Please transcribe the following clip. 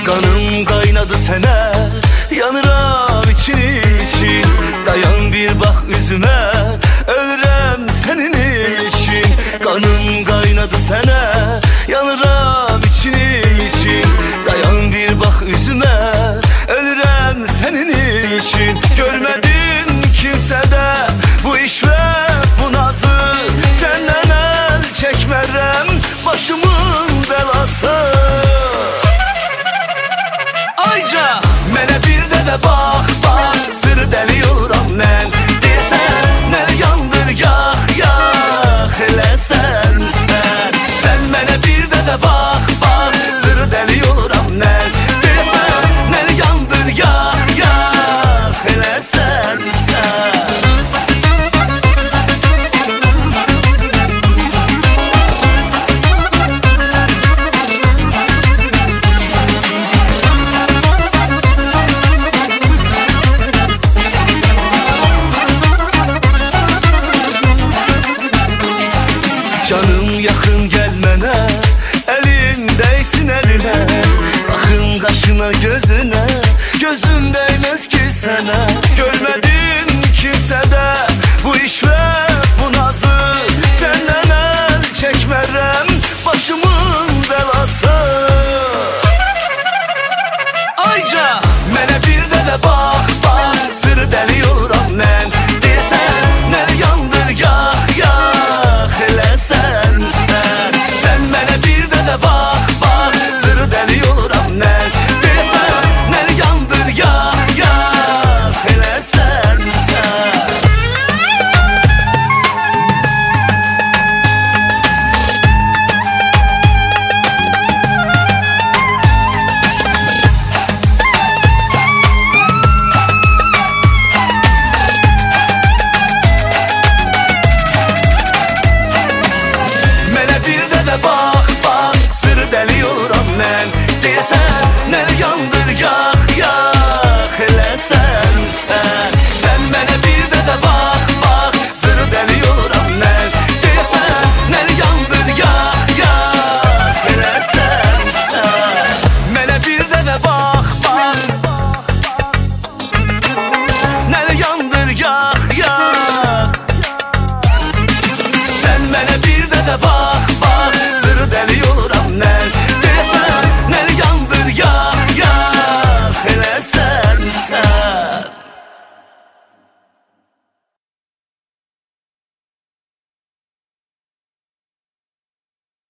Kanım kaynadı sene, yanıram için için. Dayan bir bak üzüme, ölürem senin için. Kanım kaynadı sene, yanıram için için. Dayan bir bak üzüme, ölürem senin için. Görmedin kimsede bu iş ve bu nazı, senden el çekmerem başımın belası. Ayca mənə bir dəfə bax, bax, sır dəli oluram mən. Deyəsən, nə yandır yax, yax, elə sən. Sən mənə bir dəfə bax, bax, sır dəli oluram mən. Deyəsən, nə yandır yax, yax, elə sən. Canım yakın gelmene, elin değsin eline. Bakın kaşına gözüne, gözüm değmez ki sana.